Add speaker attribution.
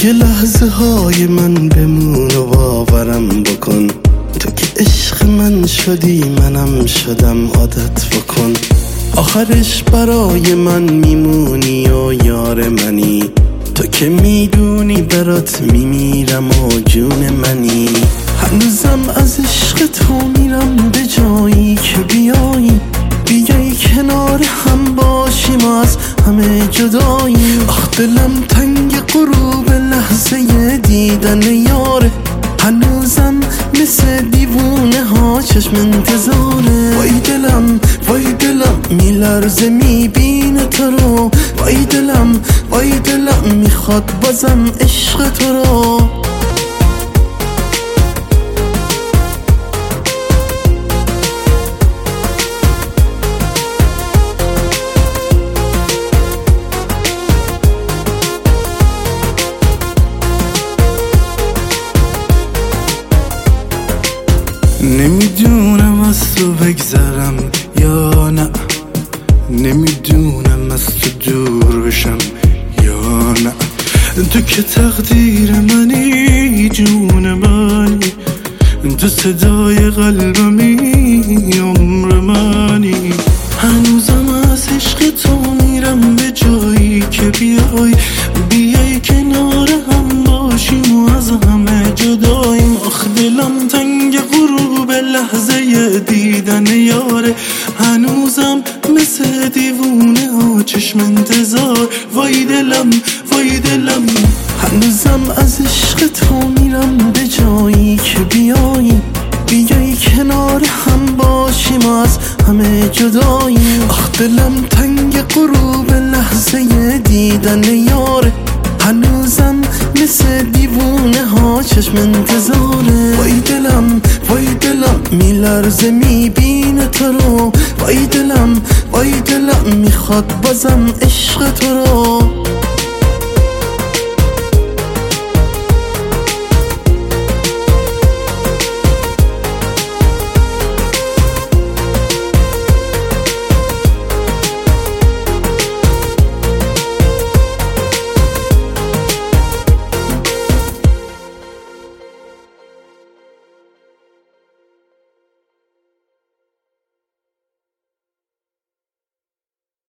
Speaker 1: توی لحظه های من بمون و باورم بکن، تو که عشق من شدی منم شدم، عادت بکن. آخرش برای من میمونی و یار منی، تو که میدونی برات میمیرم و جون منی. هنوزم از عشق تو میرم به جایی که بیایی کنار هم باشیم و از همه جدایی. آخ دلم تنگ غروب لحظه دیدن یاره، هنوزم مثل دیوونه ها چشم انتظاره. وای دلم وای دلم میلرزه میبینه تو رو، وای دلم وای دلم میخواد بازم عشق تو رو. نمیدونم از تو بگذرم یا نه، نمیدونم از تو دور بشم یا نه. تو که تقدیر منی، جون منی، تو صدای قلبمی، عمر منی. هنوزم از عشق تو میرم به جایی که بیای کنار هم باشیم و از همه جداییم. آخ دلم تنگ غروب لحظه دیدن یاره، هنوزم مثل دیوونه ها چشم انتظار. وای دلم وای دلم هنوزم از عشق تو میرم به جایی که بیای کنار هم باشیم و از همه جداییم. آخ دلم تنگ غروب لحظه دیدن یاره، هنوزم مثل دیوونه ها چشم انتظاره. وای دلم وای دلم میلرزه میبینه تو رو، وای دلم وای دلم میخواد بازم عشق تو رو.